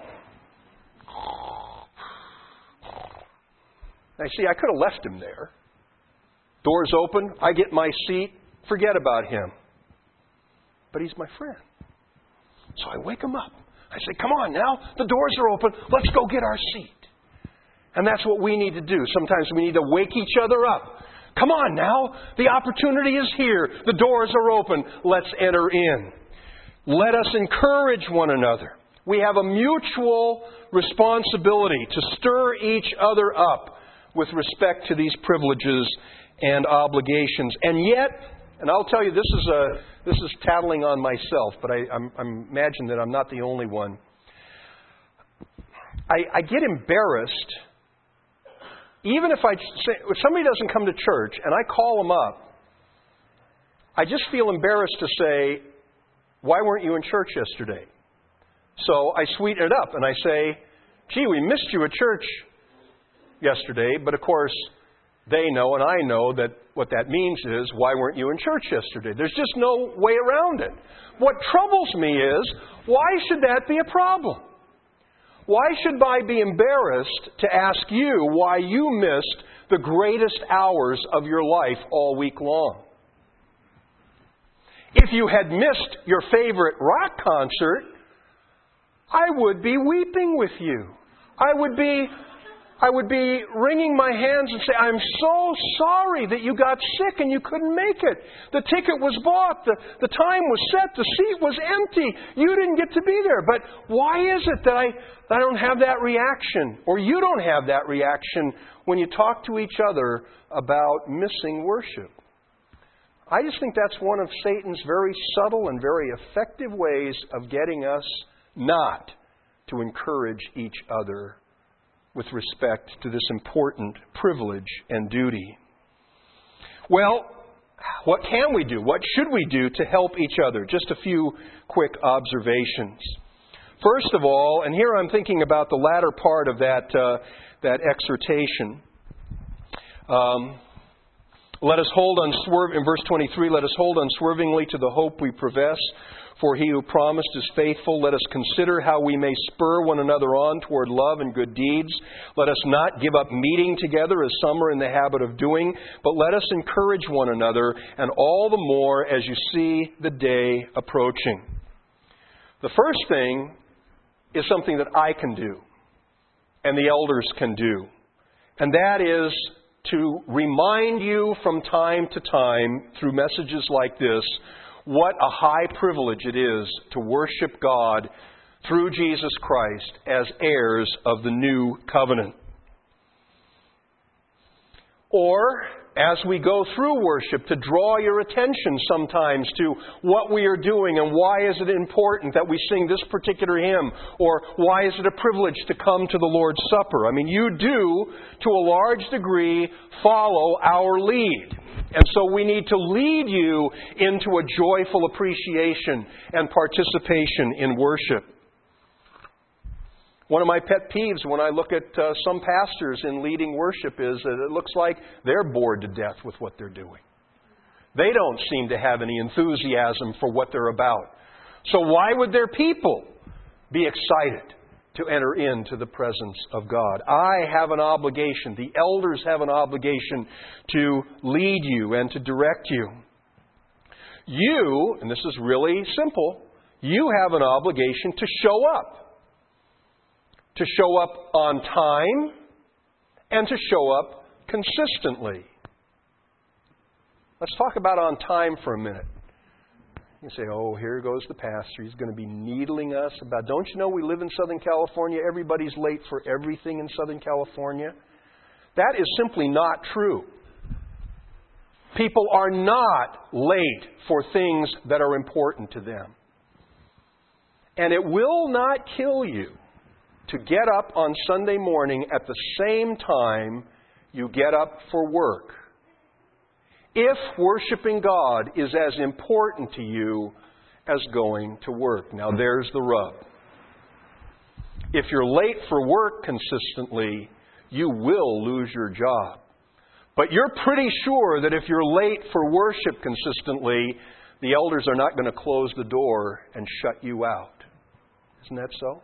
Now, see, I could have left him there. Doors open, I get my seat, forget about him. But he's my friend. So I wake him up. I say, come on now, the doors are open, let's go get our seat. And that's what we need to do. Sometimes we need to wake each other up. Come on now, the opportunity is here. The doors are open. Let's enter in. Let us encourage one another. We have a mutual responsibility to stir each other up with respect to these privileges and obligations. And yet, and I'll tell you, this is a this is tattling on myself, but I I'm, I imagine that I'm not the only one. I, I get embarrassed. Even if I say, if somebody doesn't come to church and I call them up, I just feel embarrassed to say, why weren't you in church yesterday? So I sweeten it up and I say, gee, we missed you at church yesterday. But of course, they know and I know that what that means is, why weren't you in church yesterday? There's just no way around it. What troubles me is, why should that be a problem? Why should I be embarrassed to ask you why you missed the greatest hours of your life all week long? If you had missed your favorite rock concert, I would be weeping with you. I would be, I would be wringing my hands and say, I'm so sorry that you got sick and you couldn't make it. The ticket was bought. The, the time was set. The seat was empty. You didn't get to be there. But why is it that I, that I don't have that reaction, or you don't have that reaction when you talk to each other about missing worship? I just think that's one of Satan's very subtle and very effective ways of getting us not to encourage each other with respect to this important privilege and duty. Well, what can we do? What should we do to help each other? Just a few quick observations. First of all, and here I'm thinking about the latter part of that, uh, that exhortation. Um, let us hold unswerving, in verse twenty-three, let us hold unswervingly to the hope we profess, for he who promised is faithful. Let us consider how we may spur one another on toward love and good deeds. Let us not give up meeting together as some are in the habit of doing, but let us encourage one another, and all the more as you see the day approaching. The first thing is something that I can do, and the elders can do, and that is to remind you from time to time through messages like this what a high privilege it is to worship God through Jesus Christ as heirs of the new covenant. Or, as we go through worship, to draw your attention sometimes to what we are doing and why is it important that we sing this particular hymn, or why is it a privilege to come to the Lord's Supper. I mean, you do, to a large degree, follow our lead. And so we need to lead you into a joyful appreciation and participation in worship. One of my pet peeves when I look at uh, some pastors in leading worship is that it looks like they're bored to death with what they're doing. They don't seem to have any enthusiasm for what they're about. So why would their people be excited to enter into the presence of God? I have an obligation. The elders have an obligation to lead you and to direct you. You, and this is really simple, you have an obligation to show up. To show up on time and to show up consistently. Let's talk about on time for a minute. You say, oh, here goes the pastor. He's going to be needling us about, don't you know we live in Southern California? Everybody's late for everything in Southern California. That is simply not true. People are not late for things that are important to them. And it will not kill you to get up on Sunday morning at the same time you get up for work. if worshiping God is as important to you as going to work. Now there's the rub. If you're late for work consistently, you will lose your job. But you're pretty sure that if you're late for worship consistently, the elders are not going to close the door and shut you out. Isn't that so?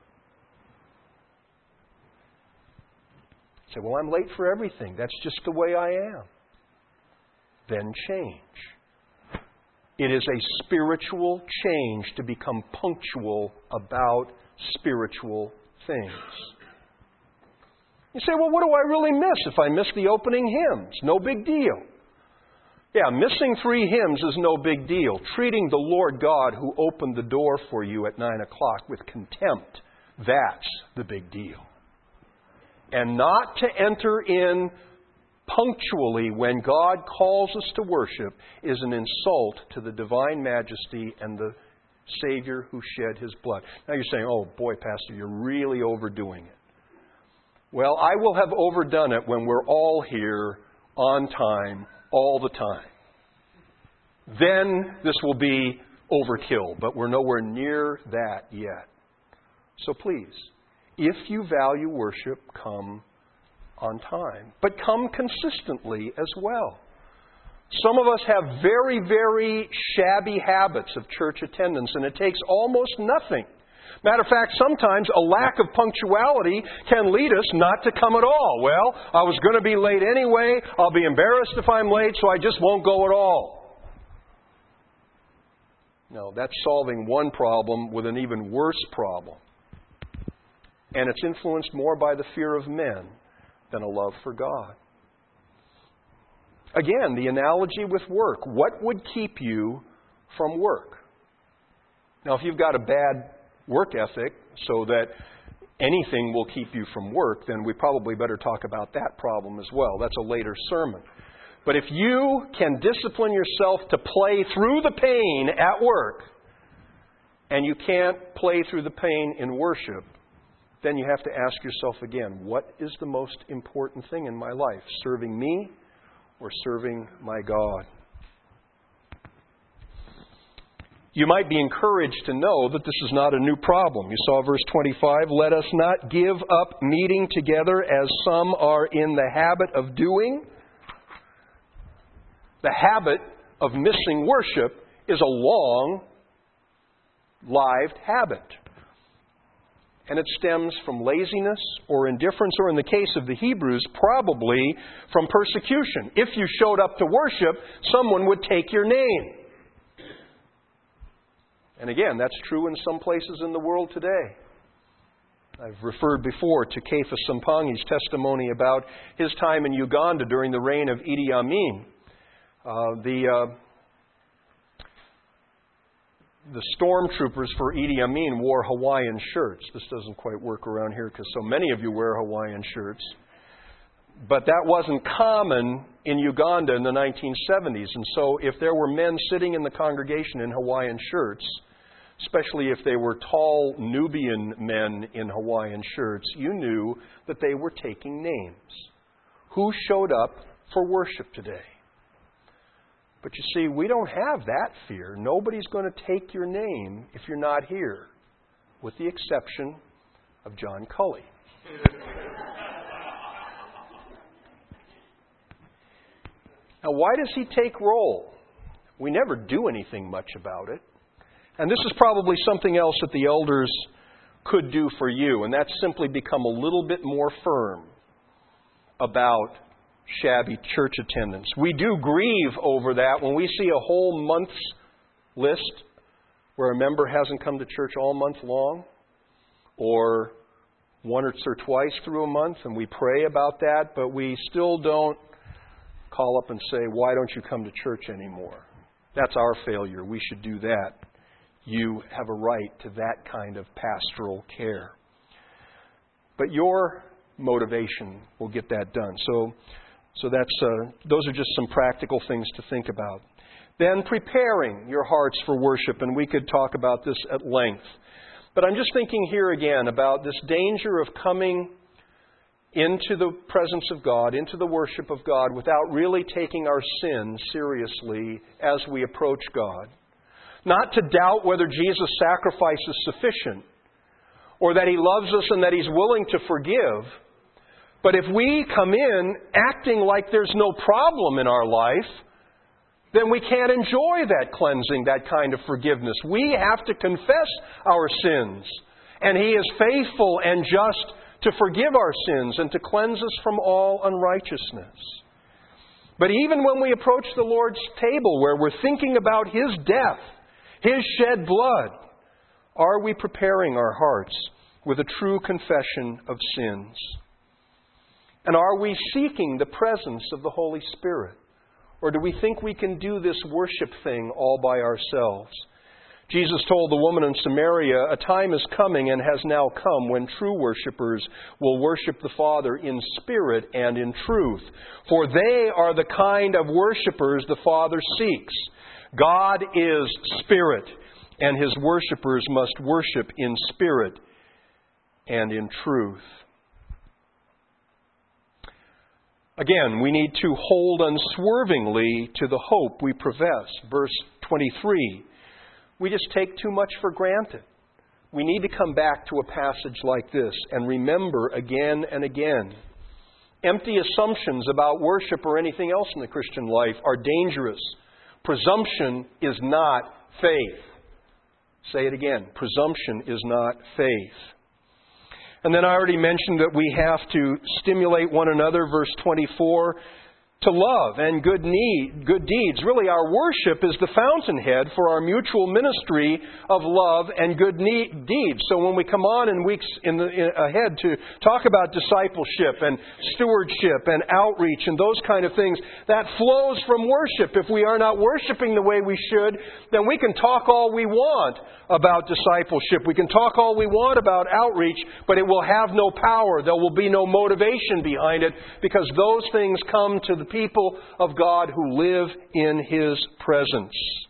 You say, well, I'm late for everything. That's just the way I am. Then change. It is a spiritual change to become punctual about spiritual things. You say, well, what do I really miss if I miss the opening hymns? No big deal. Yeah, missing three hymns is no big deal. Treating the Lord God who opened the door for you at nine o'clock with contempt, that's the big deal. And not to enter in punctually when God calls us to worship is an insult to the divine majesty and the Savior who shed His blood. Now you're saying, oh boy, Pastor, you're really overdoing it. Well, I will have overdone it when we're all here on time, all the time. Then this will be overkill, but we're nowhere near that yet. So please, if you value worship, come on time. But come consistently as well. Some of us have very, very shabby habits of church attendance, and it takes almost nothing. Matter of fact, sometimes a lack of punctuality can lead us not to come at all. Well, I was going to be late anyway. I'll be embarrassed if I'm late, so I just won't go at all. No, that's solving one problem with an even worse problem. And it's influenced more by the fear of men than a love for God. Again, the analogy with work. What would keep you from work? Now, if you've got a bad work ethic so that anything will keep you from work, then we probably better talk about that problem as well. That's a later sermon. But if you can discipline yourself to play through the pain at work, and you can't play through the pain in worship, then you have to ask yourself again, what is the most important thing in my life? Serving me or serving my God? You might be encouraged to know that this is not a new problem. You saw verse twenty-five, let us not give up meeting together as some are in the habit of doing. The habit of missing worship is a long-lived habit. And it stems from laziness or indifference, or in the case of the Hebrews, probably from persecution. If you showed up to worship, someone would take your name. And again, that's true in some places in the world today. I've referred before to Kefa Sampangi's testimony about his time in Uganda during the reign of Idi Amin. Uh, the uh, the stormtroopers for Idi Amin wore Hawaiian shirts. This doesn't quite work around here because so many of you wear Hawaiian shirts. But that wasn't common in Uganda in the nineteen seventies. And so if there were men sitting in the congregation in Hawaiian shirts, especially if they were tall Nubian men in Hawaiian shirts, you knew that they were taking names. Who showed up for worship today? But you see, we don't have that fear. Nobody's going to take your name if you're not here, with the exception of John Cully. Now, why does he take roll? We never do anything much about it. And this is probably something else that the elders could do for you, and that's simply become a little bit more firm about shabby church attendance. We do grieve over that when we see a whole month's list where a member hasn't come to church all month long, or once or twice through a month, and we pray about that, but we still don't call up and say, why don't you come to church anymore? That's our failure. We should do that. You have a right to that kind of pastoral care. But your motivation will get that done. So, so that's uh, those are just some practical things to think about. Then preparing your hearts for worship, and we could talk about this at length. But I'm just thinking here again about this danger of coming into the presence of God, into the worship of God, without really taking our sin seriously as we approach God. Not to doubt whether Jesus' sacrifice is sufficient, or that He loves us and that He's willing to forgive. But if we come in acting like there's no problem in our life, then we can't enjoy that cleansing, that kind of forgiveness. We have to confess our sins. And He is faithful and just to forgive our sins and to cleanse us from all unrighteousness. But even when we approach the Lord's table, where we're thinking about His death, His shed blood, are we preparing our hearts with a true confession of sins? And are we seeking the presence of the Holy Spirit? Or do we think we can do this worship thing all by ourselves? Jesus told the woman in Samaria, "A time is coming and has now come when true worshipers will worship the Father in spirit and in truth. For they are the kind of worshipers the Father seeks. God is spirit, and His worshipers must worship in spirit and in truth." Again, we need to hold unswervingly to the hope we profess. Verse twenty-three. We just take too much for granted. We need to come back to a passage like this and remember again and again. Empty assumptions about worship or anything else in the Christian life are dangerous. Presumption is not faith. Say it again. Presumption is not faith. And then I already mentioned that we have to stimulate one another, verse twenty-four, to love and good need, good deeds. Really, our worship is the fountainhead for our mutual ministry of love and good need, deeds. So when we come on in weeks in the, in, ahead to talk about discipleship and stewardship and outreach and those kind of things, that flows from worship. If we are not worshiping the way we should, then we can talk all we want about discipleship. We can talk all we want about outreach, but it will have no power. There will be no motivation behind it, because those things come to the people of God who live in His presence.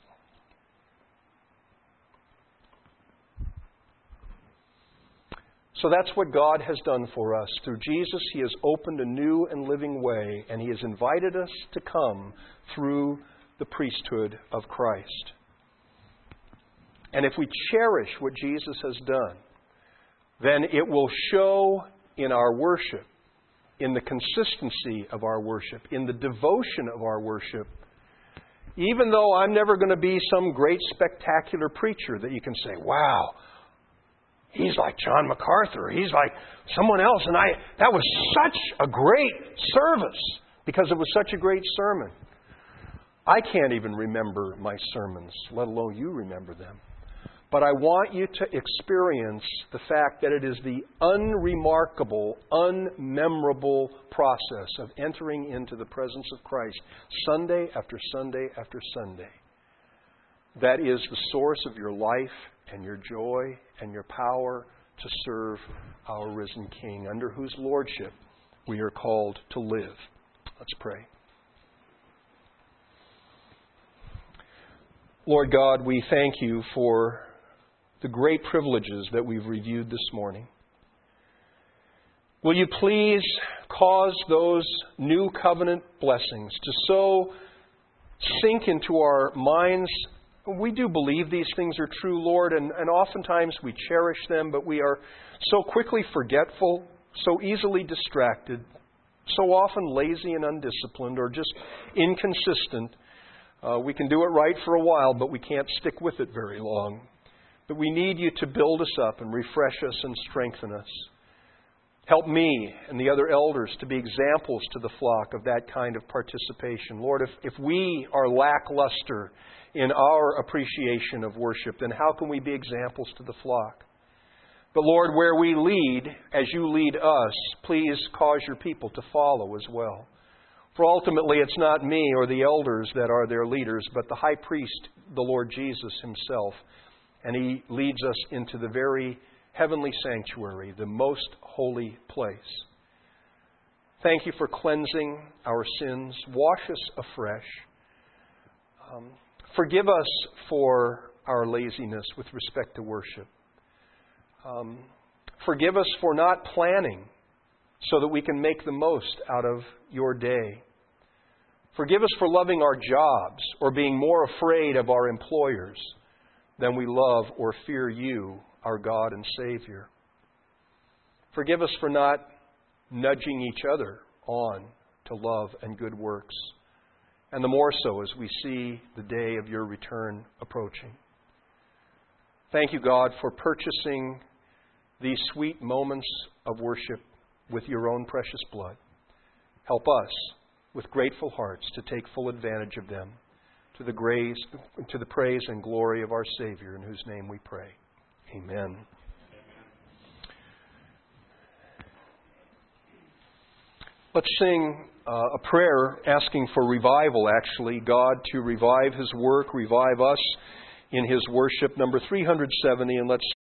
So that's what God has done for us. Through Jesus, He has opened a new and living way, and He has invited us to come through the priesthood of Christ. And if we cherish what Jesus has done, then it will show in our worship, in the consistency of our worship, in the devotion of our worship. Even though I'm never going to be some great spectacular preacher that you can say, wow, he's like John MacArthur, he's like someone else, and I that was such a great service because it was such a great sermon. I can't even remember my sermons, let alone you remember them. But I want you to experience the fact that it is the unremarkable, unmemorable process of entering into the presence of Christ Sunday after Sunday after Sunday that is the source of your life and your joy and your power to serve our risen King, under whose lordship we are called to live. Let's pray. Lord God, we thank You for the great privileges that we've reviewed this morning. Will You please cause those new covenant blessings to so sink into our minds? We do believe these things are true, Lord, and, and oftentimes we cherish them, but we are so quickly forgetful, so easily distracted, so often lazy and undisciplined, or just inconsistent. Uh, we can do it right for a while, but we can't stick with it very long. But we need You to build us up and refresh us and strengthen us. Help me and the other elders to be examples to the flock of that kind of participation. Lord, if, if we are lackluster in our appreciation of worship, then how can we be examples to the flock? But Lord, where we lead, as You lead us, please cause Your people to follow as well. For ultimately, it's not me or the elders that are their leaders, but the high priest, the Lord Jesus Himself. And He leads us into the very heavenly sanctuary, the most holy place. Thank You for cleansing our sins. Wash us afresh. Um, forgive us for our laziness with respect to worship. Um, forgive us for not planning so that we can make the most out of your day. Forgive us for loving our jobs or being more afraid of our employers than we love or fear you, our God and Savior. Forgive us for not nudging each other on to love and good works, and the more so as we see the day of your return approaching. Thank you, God, for purchasing these sweet moments of worship with your own precious blood. Help us with grateful hearts to take full advantage of them to the grace, to the praise and glory of our Savior, in whose name we pray. Amen. Let's sing uh, a prayer asking for revival, actually, God to revive His work, revive us in His worship, number three hundred seventy, and let's